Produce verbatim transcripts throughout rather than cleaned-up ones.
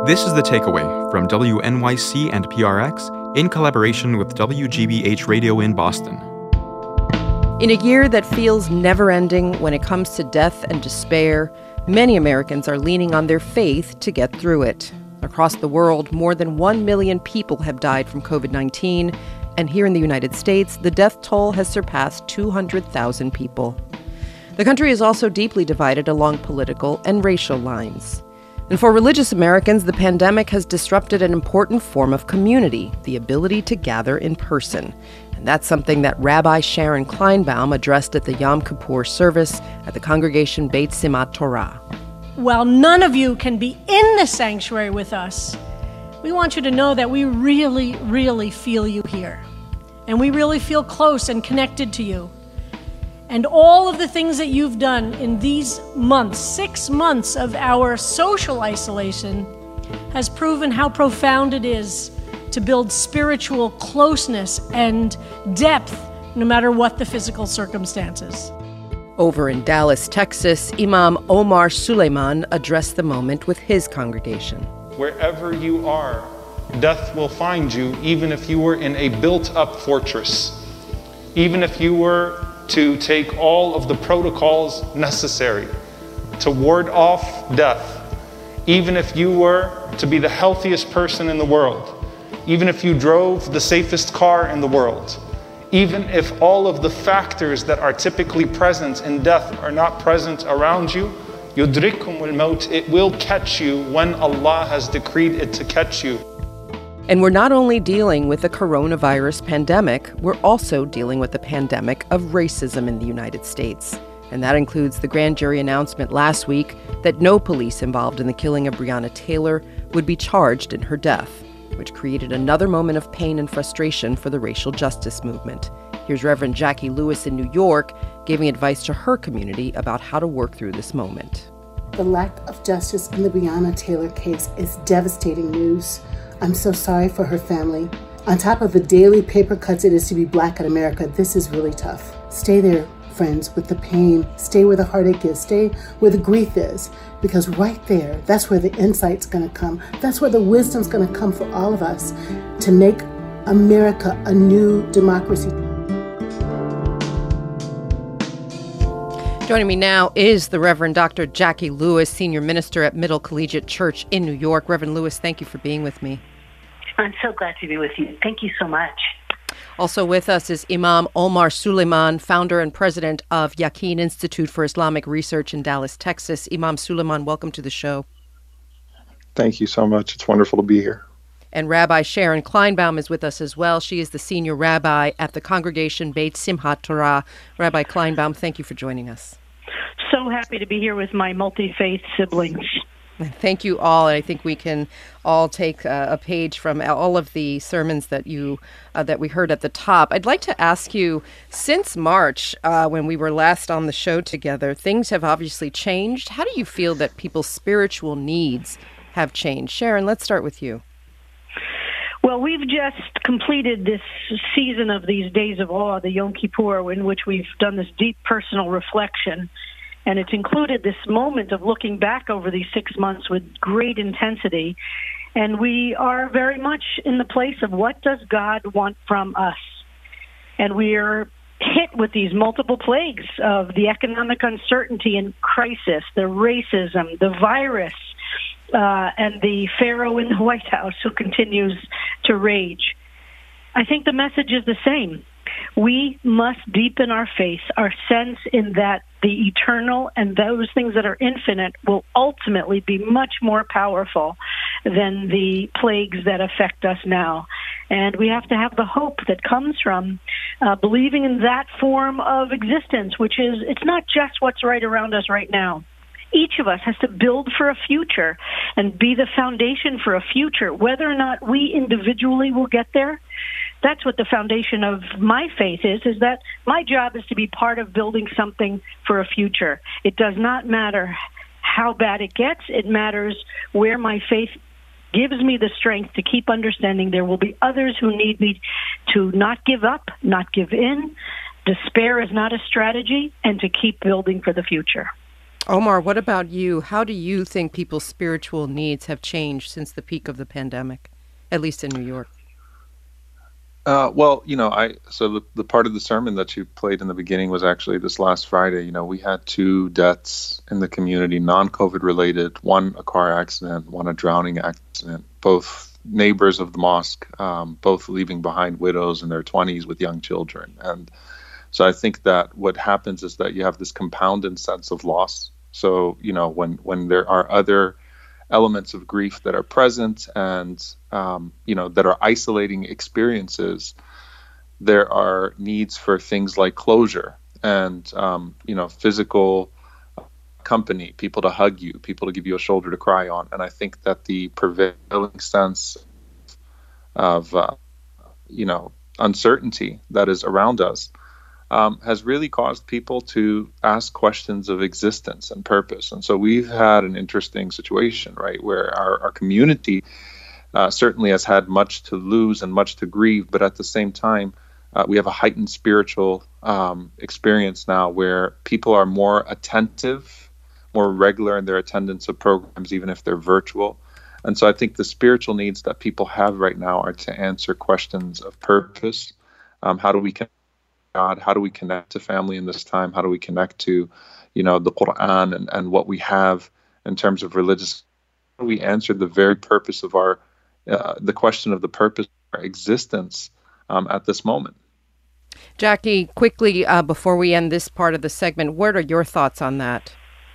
This is The Takeaway from W N Y C and P R X in collaboration with W G B H Radio in Boston. In a year that feels never-ending when it comes to death and despair, many Americans are leaning on their faith to get through it. Across the world, more than one million people have died from covid nineteen, and here in the United States, the death toll has surpassed two hundred thousand people. The country is also deeply divided along political and racial lines. And for religious Americans, the pandemic has disrupted an important form of community, the ability to gather in person. And that's something that Rabbi Sharon Kleinbaum addressed at the Yom Kippur service at the congregation Beit Simchat Torah. While none of you can be in the sanctuary with us, we want you to know that we really, really feel you here. And we really feel close and connected to you. And all of the things that you've done in these months, six months of our social isolation, has proven how profound it is to build spiritual closeness and depth, no matter what the physical circumstances. Over in Dallas, Texas, Imam Omar Suleiman addressed the moment with his congregation. Wherever you are, death will find you, even if you were in a built-up fortress, even if you were to take all of the protocols necessary to ward off death, even if you were to be the healthiest person in the world, even if you drove the safest car in the world, even if all of the factors that are typically present in death are not present around you, yudrikumul maut, it will catch you when Allah has decreed it to catch you. And we're not only dealing with the coronavirus pandemic, we're also dealing with the pandemic of racism in the United States. And that includes the grand jury announcement last week that no police involved in the killing of Breonna Taylor would be charged in her death, which created another moment of pain and frustration for the racial justice movement. Here's Reverend Jackie Lewis in New York giving advice to her community about how to work through this moment. The lack of justice in the Breonna Taylor case is devastating news. I'm so sorry for her family. On top of the daily paper cuts it is to be Black in America, this is really tough. Stay there, friends, with the pain. Stay where the heartache is. Stay where the grief is. Because right there, that's where the insight's going to come. That's where the wisdom's going to come for all of us to make America a new democracy. Joining me now is the Reverend Doctor Jackie Lewis, Senior Minister at Middle Collegiate Church in New York. Reverend Lewis, thank you for being with me. I'm so glad to be with you. Thank you so much. Also with us is Imam Omar Suleiman, founder and president of Yaqeen Institute for Islamic Research in Dallas, Texas. Imam Suleiman, welcome to the show. Thank you so much. It's wonderful to be here. And Rabbi Sharon Kleinbaum is with us as well. She is the senior rabbi at the congregation Beit Simchat Torah. Rabbi Kleinbaum, thank you for joining us. So happy to be here with my multi-faith siblings. Thank you all. I think we can all take uh, a page from all of the sermons that you uh, that we heard at the top. I'd like to ask you, since March, uh, when we were last on the show together, things have obviously changed. How do you feel that people's spiritual needs have changed? Sharon, let's start with you. Well, we've just completed this season of these days of awe, the Yom Kippur, in which we've done this deep personal reflection. And it's included this moment of looking back over these six months with great intensity. And we are very much in the place of what does God want from us? And we're hit with these multiple plagues of the economic uncertainty and crisis, the racism, the virus, uh, and the Pharaoh in the White House who continues to rage. I think the message is the same. We must deepen our faith, our sense in that the eternal and those things that are infinite will ultimately be much more powerful than the plagues that affect us now. And we have to have the hope that comes from uh, believing in that form of existence, which is, it's not just what's right around us right now. Each of us has to build for a future and be the foundation for a future. Whether or not we individually will get there, that's what the foundation of my faith is, is that my job is to be part of building something for a future. It does not matter how bad it gets. It matters where my faith gives me the strength to keep understanding there will be others who need me to not give up, not give in. Despair is not a strategy, and to keep building for the future. Omar, what about you? How do you think people's spiritual needs have changed since the peak of the pandemic, at least in New York? Uh, well, you know, I so the, the part of the sermon that you played in the beginning was actually this last Friday. You know, we had two deaths in the community, non-COVID related, one a car accident, one a drowning accident, both neighbors of the mosque, um, both leaving behind widows in their twenties with young children. And so I think that what happens is that you have this compounded sense of loss. So, you know, when, when there are other elements of grief that are present and, um, you know, that are isolating experiences, there are needs for things like closure and, um, you know, physical company, people to hug you, people to give you a shoulder to cry on. And I think that the prevailing sense of, uh, you know, uncertainty that is around us Um, has really caused people to ask questions of existence and purpose. And so we've had an interesting situation, right, where our, our community uh, certainly has had much to lose and much to grieve, but at the same time, uh, we have a heightened spiritual um, experience now where people are more attentive, more regular in their attendance of programs, even if they're virtual. And so I think the spiritual needs that people have right now are to answer questions of purpose. Um, how do we connect God? How do we connect to family in this time? How do we connect to, you know, the Quran and, and what we have in terms of religious? How do we answer the very purpose of our, uh, the question of the purpose of our existence um, at this moment? Jackie, quickly, uh, before we end this part of the segment, what are your thoughts on that?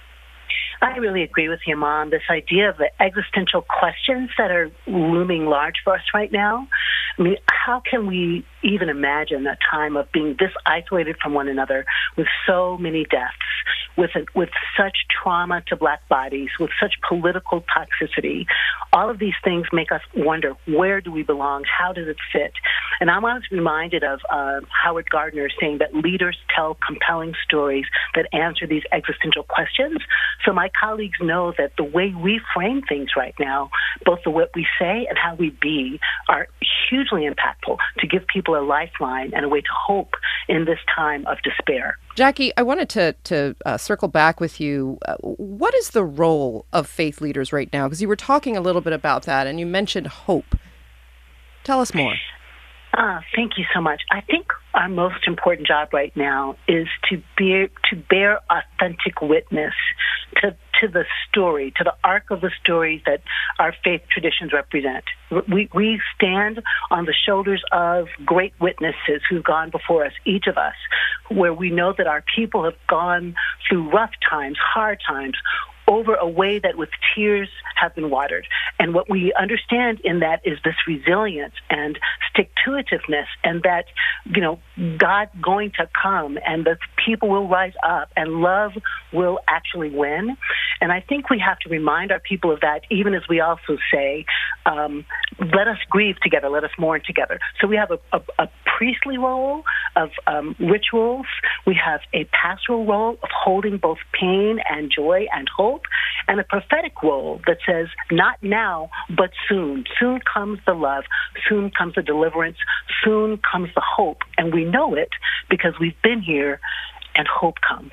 I really agree with you, Mom. This idea of the existential questions that are looming large for us right now. I mean, how can we even imagine a time of being this isolated from one another with so many deaths, with a, with such trauma to Black bodies, with such political toxicity? All of these things make us wonder, where do we belong? How does it fit? And I'm always reminded of uh, Howard Gardner saying that leaders tell compelling stories that answer these existential questions. So my colleagues know that the way we frame things right now, both the what we say and how we be, are hugely impactful to give people a lifeline and a way to hope in this time of despair. Jackie, I wanted to to uh, circle back with you. Uh, what is the role of faith leaders right now? Because you were talking a little bit about that, and you mentioned hope. Tell us more. Uh, thank you so much. I think our most important job right now is to bear to bear authentic witness to to the story, to the arc of the stories that our faith traditions represent. We we stand on the shoulders of great witnesses who've gone before us, each of us, where we know that our people have gone through rough times, hard times, over a way that with tears have been watered. And what we understand in that is this resilience and stick-to-itiveness, and that, you know, God's going to come and the people will rise up and love will actually win. And I think we have to remind our people of that, even as we also say, um, let us grieve together, let us mourn together. So we have a, a, a priestly role of um, rituals. We have a pastoral role of holding both pain and joy and hope, and a prophetic role that says, not now, but soon. Soon comes the love. Soon comes the deliverance. Soon comes the hope. And we know it because we've been here, and hope comes.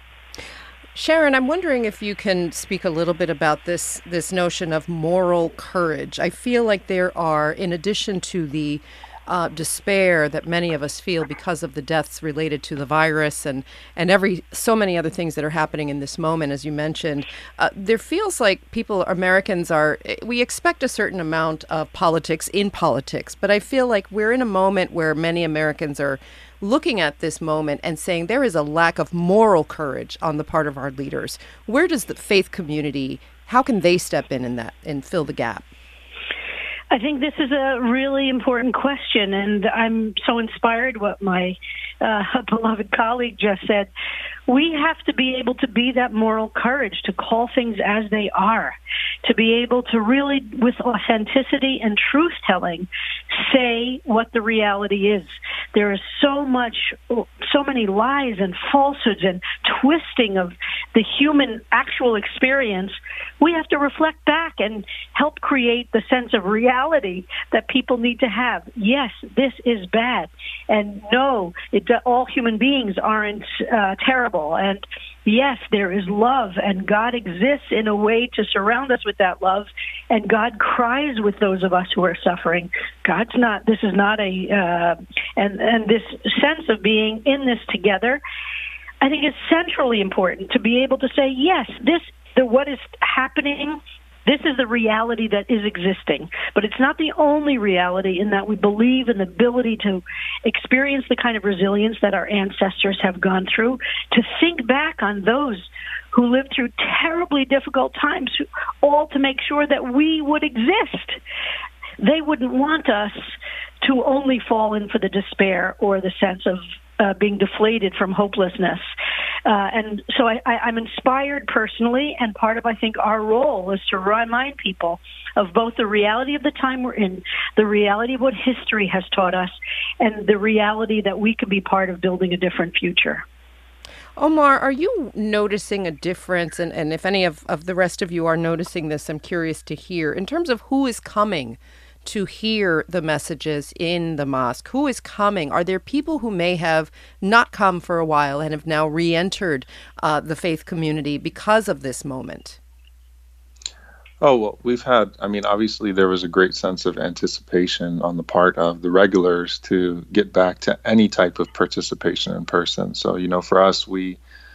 Sharon, I'm wondering if you can speak a little bit about this this notion of moral courage. I feel like there are, in addition to the uh, despair that many of us feel because of the deaths related to the virus and, and every so many other things that are happening in this moment, as you mentioned, uh, there feels like people, Americans are, we expect a certain amount of politics in politics, but I feel like we're in a moment where many Americans are looking at this moment and saying there is a lack of moral courage on the part of our leaders. Where does the faith community, how can they step in in that and fill the gap? I think this is a really important question, and I'm so inspired what my uh, beloved colleague just said. We have to be able to be that moral courage to call things as they are, to be able to really, with authenticity and truth-telling, say what the reality is. There is so much, so many lies and falsehoods and twisting of the human actual experience, we have to reflect back and help create the sense of reality that people need to have. Yes, this is bad. And no, it, all human beings aren't uh, terrible. And yes, there is love, and God exists in a way to surround us with that love. And God cries with those of us who are suffering. God's not, this is not a, uh, and, and this sense of being in this together, I think is centrally important to be able to say, yes, this, the, what is happening, this is the reality that is existing. But it's not the only reality, in that we believe in the ability to experience the kind of resilience that our ancestors have gone through, to think back on those who lived through terribly difficult times, all to make sure that we would exist. They wouldn't want us to only fall in for the despair or the sense of uh, being deflated from hopelessness. Uh, and so I, I, I'm inspired personally, and part of, I think, our role is to remind people of both the reality of the time we're in, the reality of what history has taught us, and the reality that we can be part of building a different future. Omar, are you noticing a difference, and, and if any of, of the rest of you are noticing this, I'm curious to hear, in terms of who is coming to hear the messages in the mosque? Who is coming? Are there people who may have not come for a while and have now re-entered uh, the faith community because of this moment? Oh, well, we've had, I mean, obviously there was a great sense of anticipation on the part of the regulars to get back to any type of participation in person. So, you know, for us, we,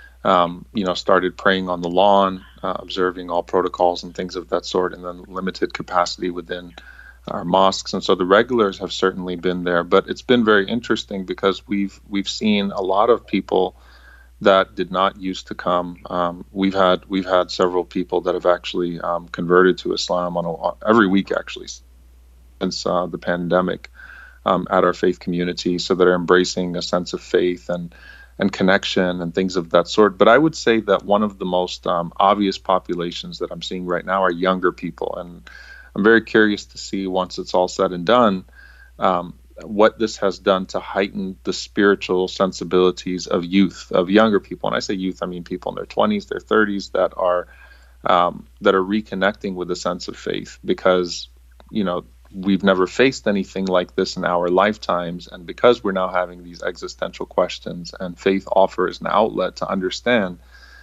um, you know, started praying on the lawn, uh, observing all protocols and things of that sort, and then limited capacity within our mosques. And so the regulars have certainly been there, but it's been very interesting because we've, we've seen a lot of people that did not used to come. Um, we've had we've had several people that have actually um, converted to Islam on a, every week actually since uh, the pandemic um, at our faith community, so that are embracing a sense of faith and and connection and things of that sort. But I would say that one of the most um, obvious populations that I'm seeing right now are younger people, and I'm very curious to see, once it's all said and done, um, what this has done to heighten the spiritual sensibilities of youth, of younger people. And I say youth, I mean people in their twenties, their thirties that are um, that are reconnecting with a sense of faith, because, you know, we've never faced anything like this in our lifetimes. And because we're now having these existential questions, and faith offers an outlet to understand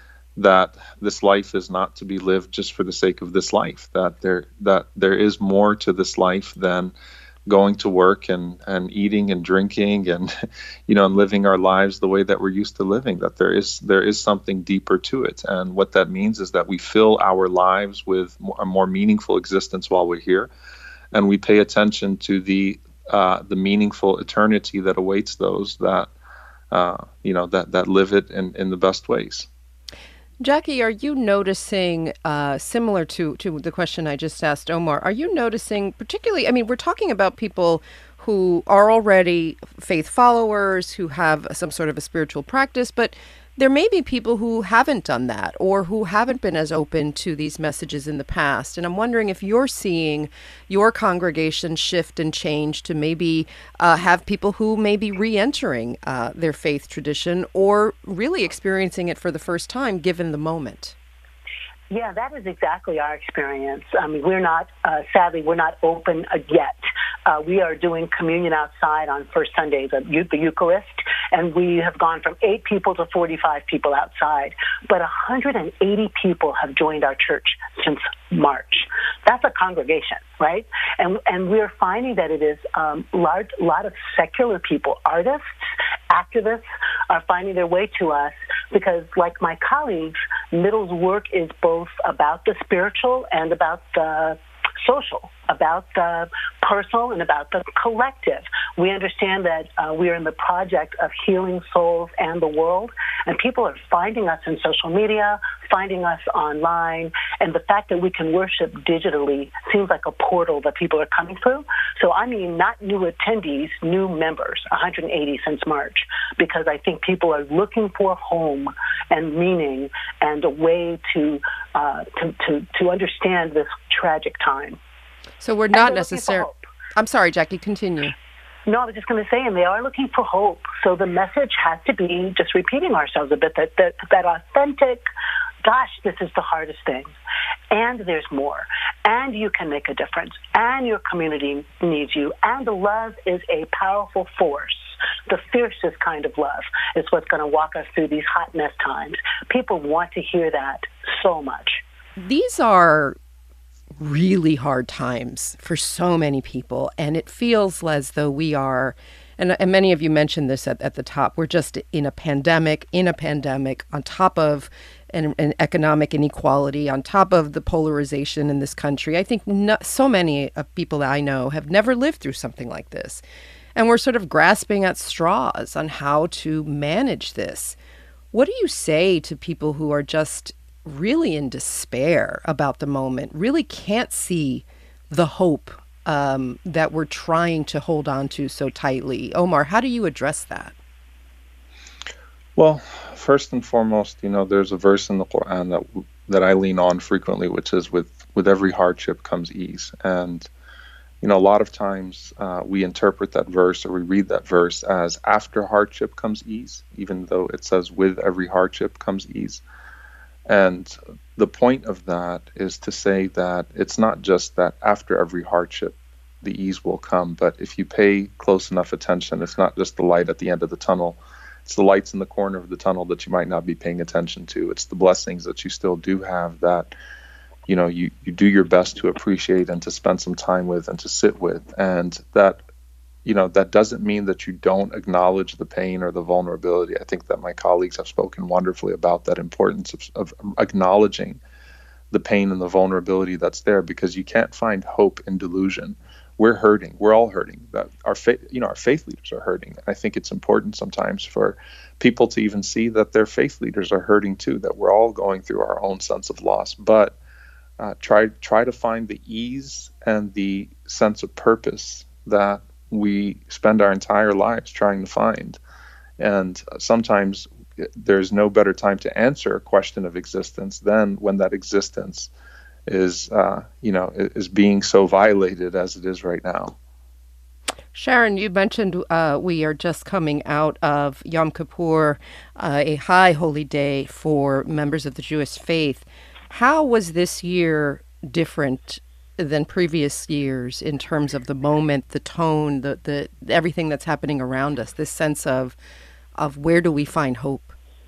that this life is not to be lived just for the sake of this life, that there that there is more to this life than going to work and, and eating and drinking and, you know, and living our lives the way that we're used to living, that there is there is something deeper to it. And what that means is that we fill our lives with a more meaningful existence while we're here, and we pay attention to the uh, the meaningful eternity that awaits those that, uh, you know, that, that live it in, in the best ways. Jackie, are you noticing, uh, similar to, to the question I just asked Omar, are you noticing particularly, I mean, we're talking about people who are already faith followers, who have some sort of a spiritual practice, but there may be people who haven't done that, or who haven't been as open to these messages in the past. And I'm wondering if you're seeing your congregation shift and change to maybe uh, have people who may be re-entering uh, their faith tradition, or really experiencing it for the first time given the moment. Yeah, that is exactly our experience. I mean, we're not, uh, sadly, we're not open uh, yet. Uh, we are doing communion outside on first Sundays, the Eucharist, and we have gone from eight people to forty-five people outside. But one hundred eighty people have joined our church since March. That's a congregation, right? And and we're finding that it is um, large, a lot of secular people, artists, activists, are finding their way to us because, like my colleagues, Middle's work is both about the spiritual and about the social, about the personal and about the collective. We understand that uh, we are in the project of healing souls and the world, and people are finding us in social media, finding us online, and the fact that we can worship digitally seems like a portal that people are coming through. So I mean, not new attendees, new members, one hundred eighty since March, because I think people are looking for home and meaning and a way to uh, to, to, to understand this tragic time. So we're not necessarily... I'm sorry, Jackie, continue. No, I was just going to say, and they are looking for hope. So the message has to be, just repeating ourselves a bit, that that, that authentic gosh, this is the hardest thing. And there's more. And you can make a difference. And your community needs you. And love is a powerful force. The fiercest kind of love is what's going to walk us through these hot mess times. People want to hear that so much. These are really hard times for so many people, and it feels as though we are, and, and many of you mentioned this at, at the top, we're just in a pandemic, in a pandemic, on top of an, an economic inequality, on top of the polarization in this country. I think no, so many of people that I know have never lived through something like this. And we're sort of grasping at straws on how to manage this. What do you say to people who are just really in despair about the moment, really can't see the hope um, that we're trying to hold on to so tightly? Omar, how do you address that? Well, first and foremost, you know, there's a verse in the Quran that that I lean on frequently, which is with, with every hardship comes ease. And you know, a lot of times uh, we interpret that verse or we read that verse as after hardship comes ease, even though it says with every hardship comes ease. And the point of that is to say that it's not just that after every hardship, the ease will come, but if you pay close enough attention, it's not just the light at the end of the tunnel. It's the lights in the corner of the tunnel that you might not be paying attention to. It's the blessings that you still do have that you know, you, you do your best to appreciate and to spend some time with and to sit with. And that, you know, that doesn't mean that you don't acknowledge the pain or the vulnerability. I think that my colleagues have spoken wonderfully about that importance of, of acknowledging the pain and the vulnerability that's there, because you can't find hope in delusion. We're hurting. We're all hurting. That our faith, you know, our faith leaders are hurting. And I think it's important sometimes for people to even see that their faith leaders are hurting too, that we're all going through our own sense of loss. But Uh, try try to find the ease and the sense of purpose that we spend our entire lives trying to find. And sometimes there's no better time to answer a question of existence than when that existence is, uh, you know, is being so violated as it is right now. Sharon, you mentioned uh, we are just coming out of Yom Kippur, uh, a high holy day for members of the Jewish faith. How was this year different than previous years in terms of the moment, the tone, the, the everything that's happening around us, this sense of of where do we find hope?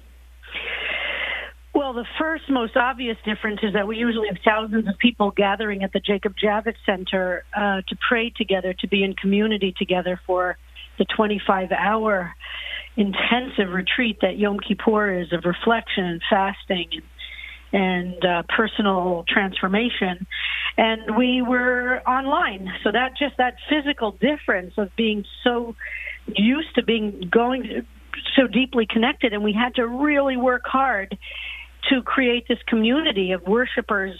Well, the first most obvious difference is that we usually have thousands of people gathering at the Jacob Javits Center uh, to pray together, to be in community together for the twenty-five hour intensive retreat that Yom Kippur is, of reflection and fasting and and uh, personal transformation. And we were online. So that just that physical difference of being so used to being going so deeply connected, and we had to really work hard to create this community of worshipers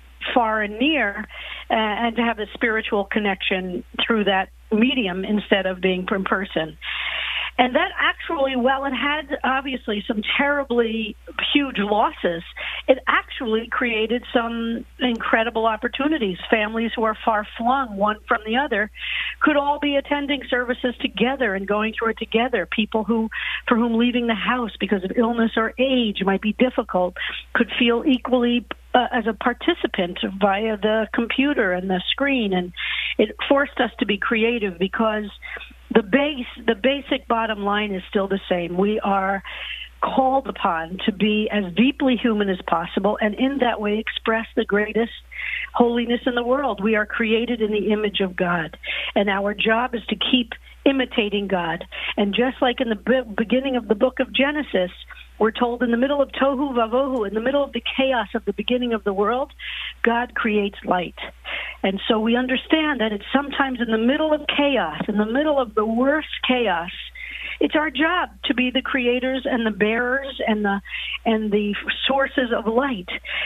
far and near, uh, and to have a spiritual connection through that medium instead of being in person. And that actually, while it had obviously some terribly huge losses, it actually created some incredible opportunities. Families who are far flung one from the other could all be attending services together and going through it together. People who, for whom leaving the house because of illness or age might be difficult, could feel equally uh, as a participant via the computer and the screen. And it forced us to be creative, because The base, the basic bottom line is still the same. We are called upon to be as deeply human as possible, and in that way express the greatest holiness in the world. We are created in the image of God, and our job is to keep imitating God. And just like in the beginning of the book of Genesis, we're told in the middle of tohu vavohu, in the middle of the chaos of the beginning of the world, God creates light. And so we understand that it's sometimes in the middle of chaos, in the middle of the worst chaos, it's our job to be the creators and the bearers and the and the sources of light.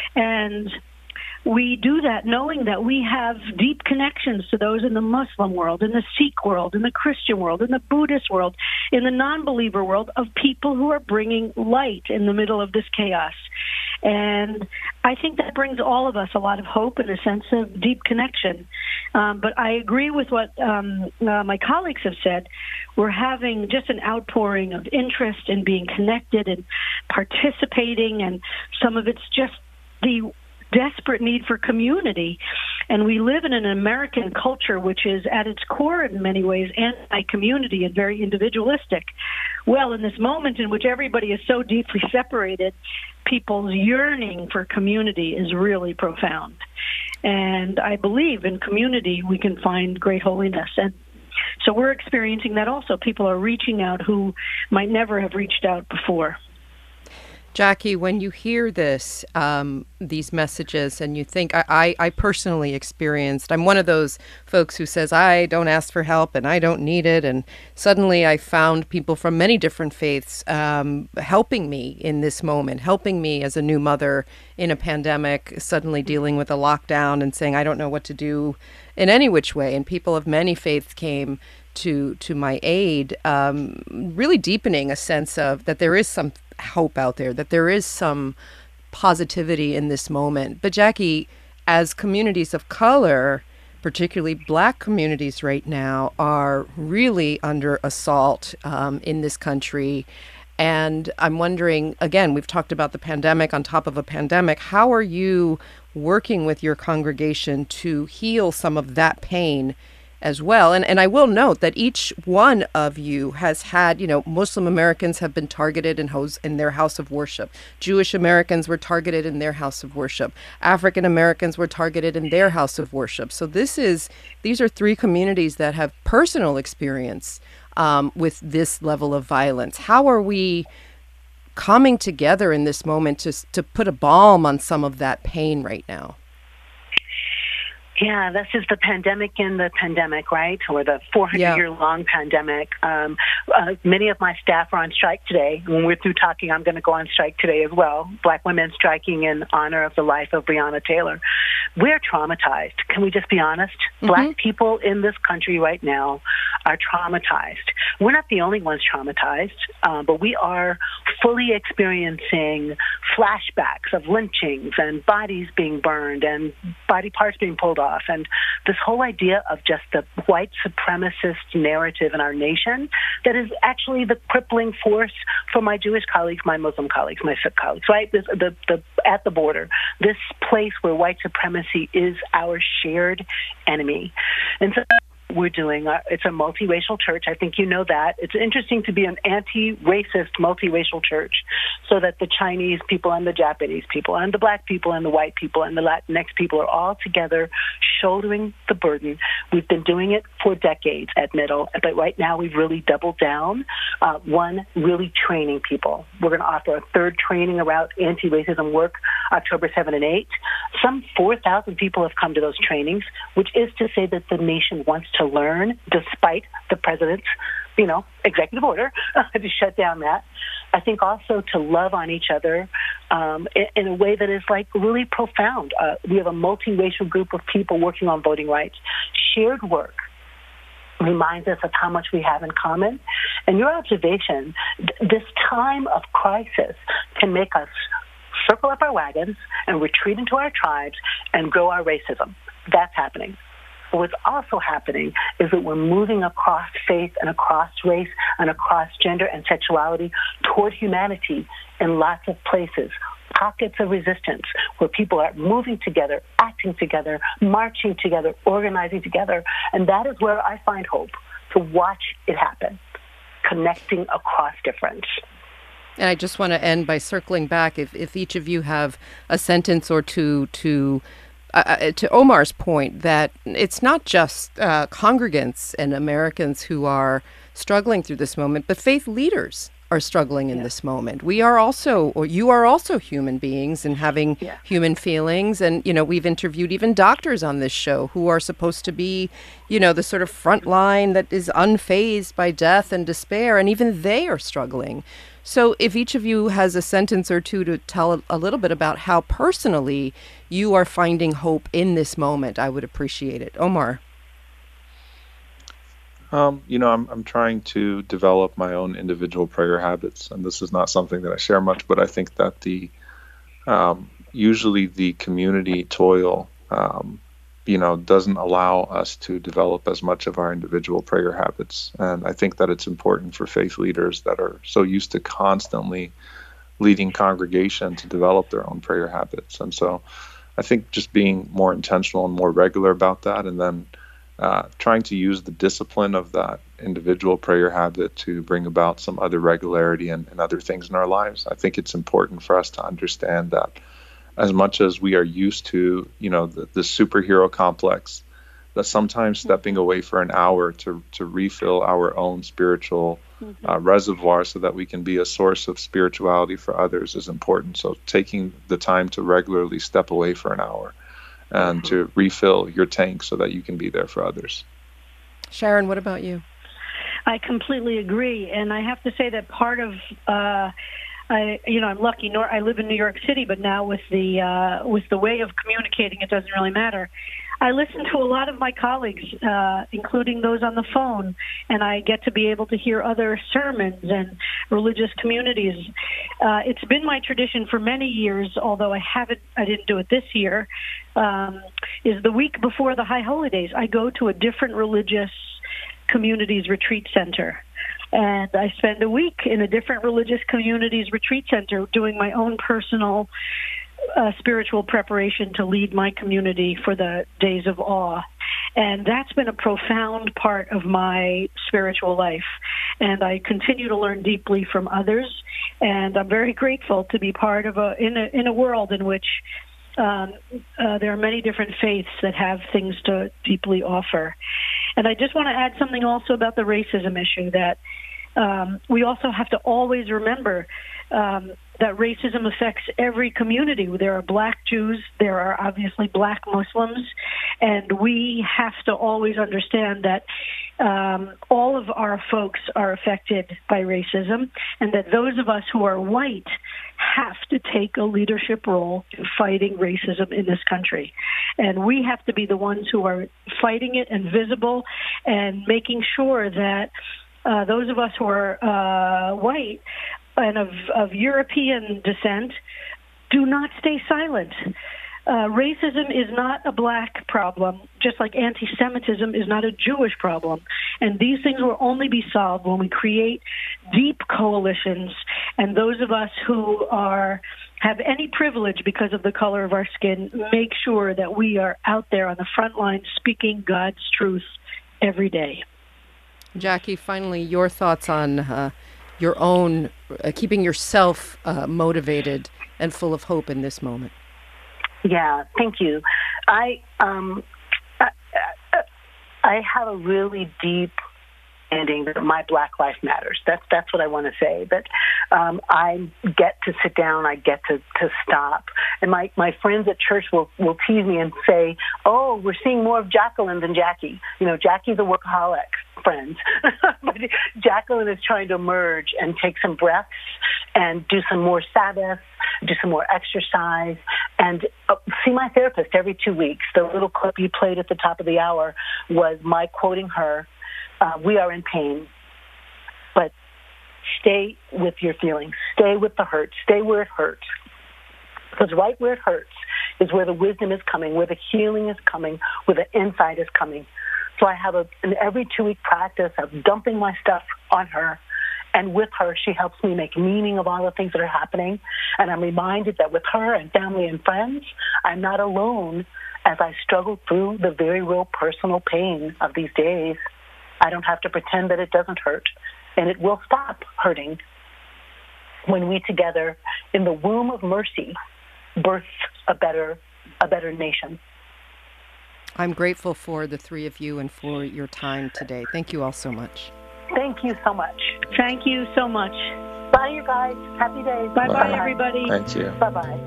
And we do that knowing that we have deep connections to those in the Muslim world, in the Sikh world, in the Christian world, in the Buddhist world, in the non-believer world, of people who are bringing light in the middle of this chaos. And I think that brings all of us a lot of hope and a sense of deep connection. Um, but I agree with what um, uh, my colleagues have said. We're having just an outpouring of interest in being connected and participating, and some of it's just the desperate need for community. And we live in an American culture which is at its core in many ways anti-community and very individualistic. Well, in this moment in which everybody is so deeply separated, people's yearning for community is really profound. And I believe in community we can find great holiness. And so we're experiencing that also. People are reaching out who might never have reached out before. Jackie, when you hear this, um, these messages, and you think, I, I, I personally experienced, I'm one of those folks who says, I don't ask for help and I don't need it. And suddenly I found people from many different faiths um, helping me in this moment, helping me as a new mother in a pandemic, suddenly dealing with a lockdown and saying, I don't know what to do in any which way. And people of many faiths came to to my aid, um, really deepening a sense of that there is some hope out there, that there is some positivity in this moment. But Jackie, as communities of color, particularly Black communities right now, are really under assault um, in this country. And I'm wondering, again, we've talked about the pandemic on top of a pandemic. How are you working with your congregation to heal some of that pain as well? And and I will note that each one of you has had, you know, Muslim Americans have been targeted in, house, in their house of worship. Jewish Americans were targeted in their house of worship. African Americans were targeted in their house of worship. So this is, these are three communities that have personal experience um, with this level of violence. How are we coming together in this moment to to put a balm on some of that pain right now? Yeah, this is the pandemic in the pandemic, right? Or the four hundred year long yeah. pandemic. Um, uh, many of my staff are on strike today. When we're through talking, I'm going to go on strike today as well. Black women striking in honor of the life of Breonna Taylor. We're traumatized. Can we just be honest? Mm-hmm. Black people in this country right now are traumatized. We're not the only ones traumatized, uh, but we are fully experiencing flashbacks of lynchings and bodies being burned and body parts being pulled off. And this whole idea of just the white supremacist narrative in our nation that is actually the crippling force for my Jewish colleagues, my Muslim colleagues, my Sikh colleagues, right? This, the, the, at the border, this place where white supremacy is our shared enemy. And so we're doing, uh, it's a multiracial church. I think you know that. It's interesting to be an anti-racist multiracial church so that the Chinese people and the Japanese people and the Black people and the white people and the Latinx people are all together shouldering the burden. We've been doing it for decades at Middle, but right now we've really doubled down. Uh, one, really training people. We're going to offer a third training around anti-racism work October seventh and eighth. Some four thousand people have come to those trainings, which is to say that the nation wants to learn despite the president's, you know, executive order to shut down that. I think also to love on each other um, in, in a way that is like really profound. Uh, we have a multiracial group of people working on voting rights. Shared work reminds us of how much we have in common. And your observation, th- this time of crisis can make us circle up our wagons and retreat into our tribes and grow our racism. That's happening. But what's also happening is that we're moving across faith and across race and across gender and sexuality toward humanity in lots of places. Pockets of resistance where people are moving together, acting together, marching together, organizing together. And that is where I find hope, to watch it happen, connecting across difference. And I just want to end by circling back. If, if each of you have a sentence or two to uh, to Omar's point, that it's not just uh, congregants and Americans who are struggling through this moment, but faith leaders are struggling in yeah. this moment. We are also, or you are also human beings and having yeah. human feelings. And, you know, we've interviewed even doctors on this show who are supposed to be, you know, the sort of front line that is unfazed by death and despair. And even they are struggling. So if each of you has a sentence or two to tell a, a little bit about how personally you are finding hope in this moment, I would appreciate it. Omar. Um, you know, I'm I'm trying to develop my own individual prayer habits, and this is not something that I share much, but I think that the um, usually the community toil, um, you know, doesn't allow us to develop as much of our individual prayer habits. And I think that it's important for faith leaders that are so used to constantly leading congregation to develop their own prayer habits. And so I think just being more intentional and more regular about that, and then uh, trying to use the discipline of that individual prayer habit to bring about some other regularity and, and other things in our lives. I think it's important for us to understand that as much as we are used to, you know, the, the superhero complex, that sometimes stepping away for an hour to to refill our own spiritual mm-hmm. uh, reservoir so that we can be a source of spirituality for others is important. So taking the time to regularly step away for an hour and mm-hmm. to refill your tank so that you can be there for others. Sharon, what about you? I completely agree. And I have to say that part of, uh, I, you know, I'm lucky. Nor I live in New York City, but now with the uh, with the way of communicating, it doesn't really matter. I listen to a lot of my colleagues, uh, including those on the phone, and I get to be able to hear other sermons and religious communities. Uh, it's been my tradition for many years, although I haven't, I didn't do it this year, um, is the week before the High Holy Days, I go to a different religious community's retreat center. And I spend a week in a different religious community's retreat center doing my own personal uh, spiritual preparation to lead my community for the Days of Awe. And that's been a profound part of my spiritual life. And I continue to learn deeply from others. And I'm very grateful to be part of a, in a, in a world in which Um, uh, there are many different faiths that have things to deeply offer. And I just want to add something also about the racism issue, that um, we also have to always remember um, that racism affects every community. There are black Jews, there are obviously black Muslims, and we have to always understand that um, all of our folks are affected by racism, and that those of us who are white have to take a leadership role in fighting racism in this country. And we have to be the ones who are fighting it and visible and making sure that uh, those of us who are uh, white and of, of European descent do not stay silent. Uh, racism is not a black problem, just like anti-Semitism is not a Jewish problem. And these things will only be solved when we create deep coalitions, and those of us who are have any privilege because of the color of our skin make sure that we are out there on the front line speaking God's truth every day. Jackie, finally, your thoughts on uh, your own, uh, keeping yourself uh, motivated and full of hope in this moment. Yeah, thank you. I um, I, I have a really deep understanding that my Black life matters. That's that's what I want to say. That um, I get to sit down, I get to, to stop, and my, my friends at church will will tease me and say, "Oh, we're seeing more of Jacqueline than Jackie. You know, Jackie's a workaholic." Friends, but Jacqueline is trying to emerge and take some breaths and do some more Sabbath, do some more exercise, and uh, see my therapist every two weeks. The little clip you played at the top of the hour was my quoting her, uh, "We are in pain, but stay with your feelings, stay with the hurt, stay where it hurts. Because right where it hurts is where the wisdom is coming, where the healing is coming, where the insight is coming." So I have a, an every two-week practice of dumping my stuff on her, and with her, she helps me make meaning of all the things that are happening. And I'm reminded that with her and family and friends, I'm not alone as I struggle through the very real personal pain of these days. I don't have to pretend that it doesn't hurt, and it will stop hurting when we together, in the womb of mercy, birth a better, a better nation. I'm grateful for the three of you and for your time today. Thank you all so much. Thank you so much. Thank you so much. Bye, you guys. Happy days. Bye-bye, Bye. everybody. Thank you. Bye-bye.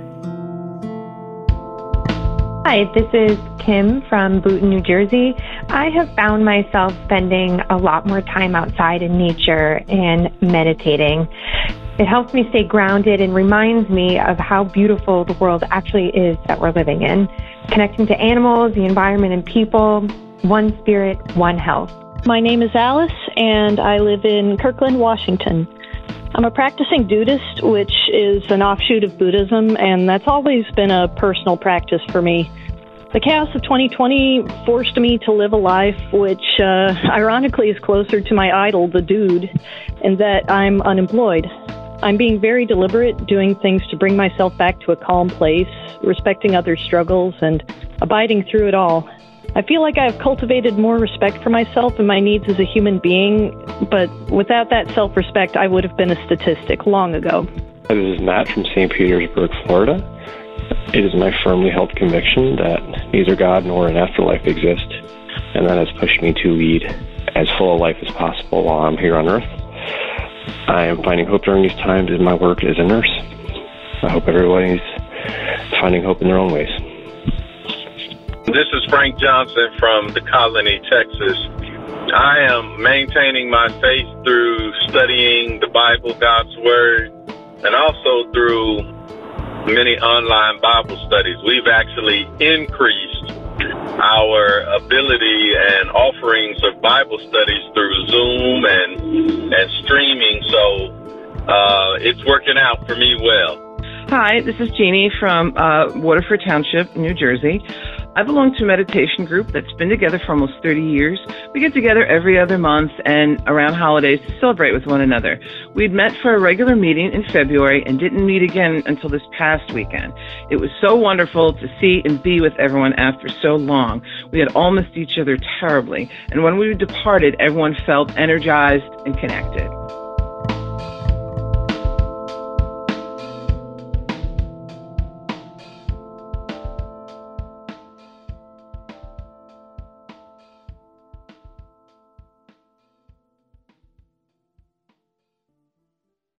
Hi, this is Kim from Boonton, New Jersey. I have found myself spending a lot more time outside in nature and meditating. It helps me stay grounded and reminds me of how beautiful the world actually is that we're living in. Connecting to animals, the environment, and people, one spirit, one health. My name is Alice, and I live in Kirkland, Washington. I'm a practicing Buddhist, which is an offshoot of Buddhism, and that's always been a personal practice for me. The chaos of twenty twenty forced me to live a life which, uh, ironically, is closer to my idol, the dude, in that I'm unemployed. I'm being very deliberate, doing things to bring myself back to a calm place, respecting others' struggles, and abiding through it all. I feel like I've cultivated more respect for myself and my needs as a human being, but without that self-respect, I would have been a statistic long ago. This is Matt from Saint Petersburg, Florida. It is my firmly held conviction that neither God nor an afterlife exist, and that has pushed me to lead as full a life as possible while I'm here on Earth. I am finding hope during these times in my work as a nurse. I hope everybody's finding hope in their own ways. This is Frank Johnson from the Colony, Texas. I am maintaining my faith through studying the Bible, God's Word, and also through many online Bible studies. We've actually increased our ability and offerings of Bible studies through Zoom and, and streaming, so uh, it's working out for me well. Hi, this is Jeannie from uh, Waterford Township, New Jersey. I belong to a meditation group that's been together for almost thirty years. We get together every other month and around holidays to celebrate with one another. We'd met for a regular meeting in February and didn't meet again until this past weekend. It was so wonderful to see and be with everyone after so long. We had all missed each other terribly, and when we departed, everyone felt energized and connected.